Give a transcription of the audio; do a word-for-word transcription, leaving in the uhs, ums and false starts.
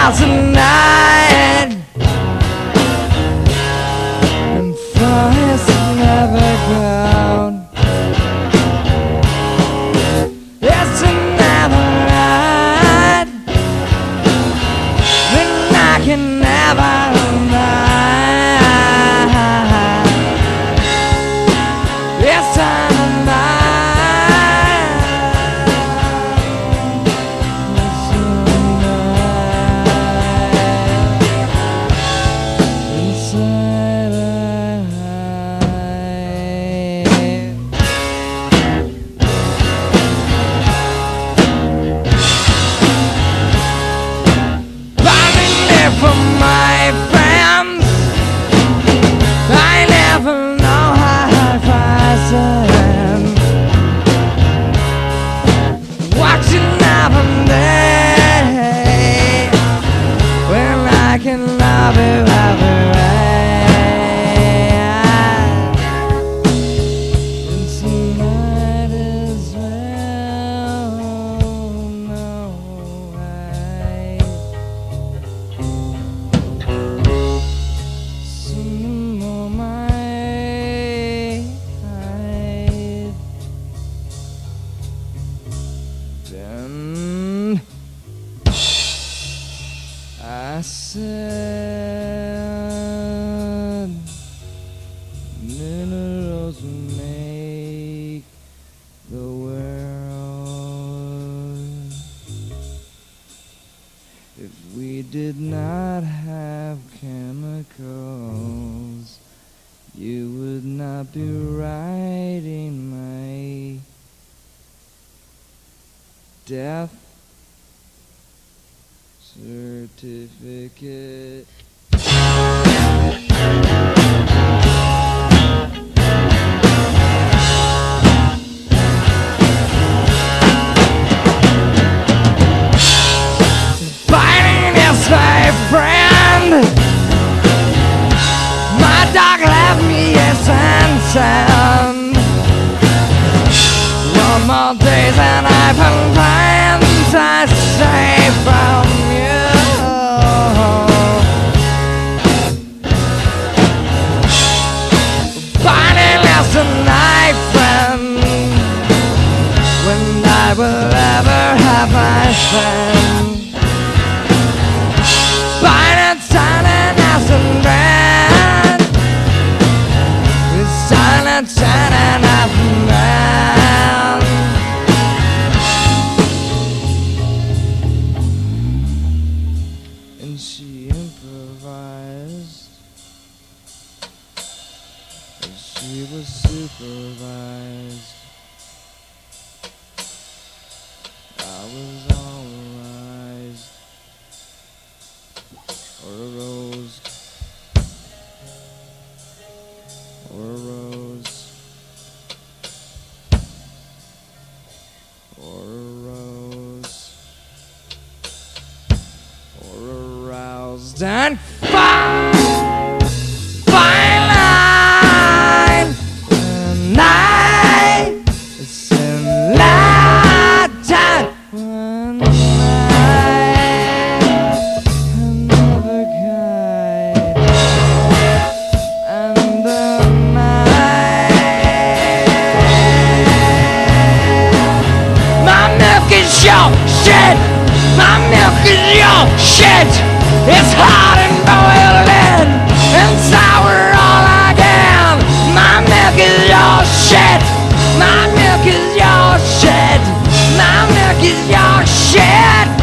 house at night, and fires never ground. It's another ride, then I can never ride. It's time to from my friends, I never know how I stand. Watching up and day, when I can love you every way. And tonight as well, no way. Some more my hide. Then I said, minerals make the world. If we did not have chemicals, you would not be writing my death certificate. Fighting is my friend. My dog left me a sentence. One more days and I've been plans I say from you. Fighting is a night, friend, when I will ever have my friend. Fighting silent as a man, it's silent, silent as a man. And she improvised, and she was supervised. I was all arised, or arose, or arose, or arose, or aroused, and fine, fine line, and night, it's in light time. One night, another guide, and the night. My milk is your shit. My milk is your shit. It's hot and boiled in, and sour all again. My milk is your shit. My milk is your shit. My milk is your shit.